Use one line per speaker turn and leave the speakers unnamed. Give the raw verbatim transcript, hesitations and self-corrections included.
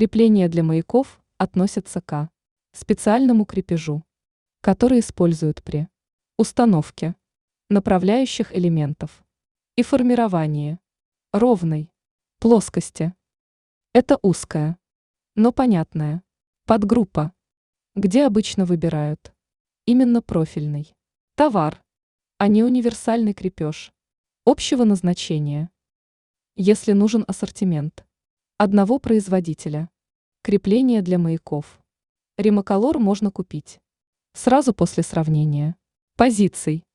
Крепления для маяков относятся к специальному крепежу, который используют при установке направляющих элементов и формировании ровной плоскости. Это узкая, но понятная подгруппа, где обычно выбирают именно профильный товар, а не универсальный крепеж общего назначения. Если нужен ассортимент одного производителя, крепления для маяков, Римоколор можно купить сразу после сравнения позиций.